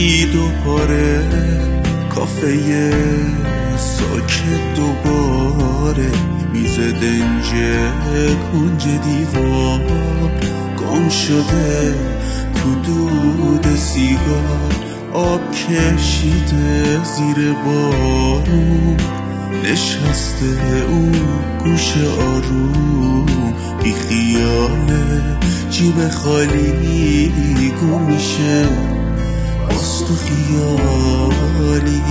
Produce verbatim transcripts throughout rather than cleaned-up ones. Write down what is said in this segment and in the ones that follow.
سفید و پاره، کافه ساکت دوباره، میز دنج کنج دیوار گم شده تو دود سیگار، آب کشیده زیر بارون، نشسته اون گوش آروم، بی خیاله جیب خالی گم میشه باز تو خیالی.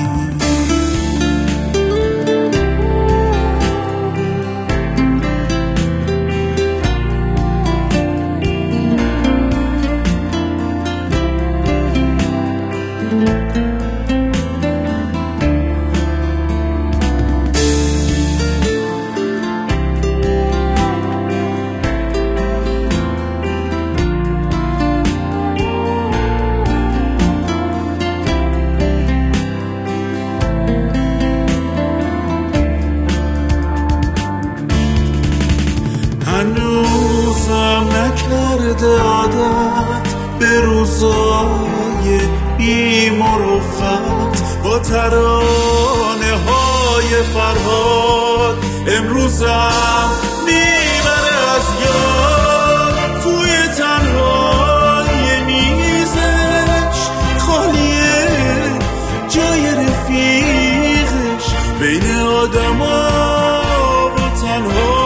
هنوزم نکرده عادت به روزای بی مروت، با ترانه های فرهاد امروزم میبره از یاد، توی تنهای میزش خالیه جای رفیقش، بین آدما و تنها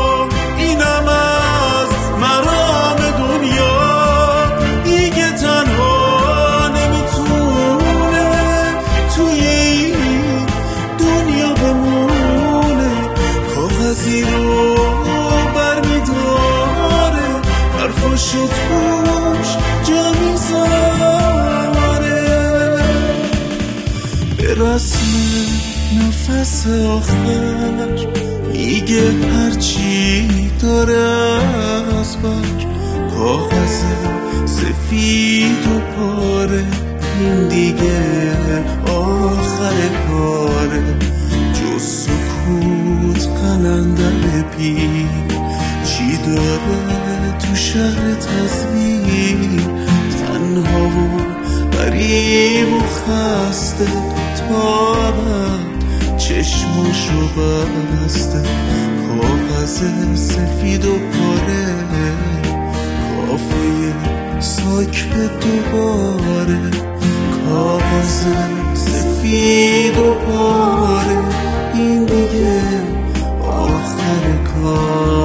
رو برمیداره، حرفاشو توش جا میذاره، به رسم نفس آخر میگه هرچی داره از بک، کاغذ سفید و پاره، این دیگه آخر کاره، جز سکوت قلندر پی چی داره تو شهر تصویر، تنها و غریب و خسته، تا ابد چشماشو بسته، کاغذ سفید و پاره، کافه ساکت دوباره، کاغذ سفید و پاره، این دیگه آخر کار.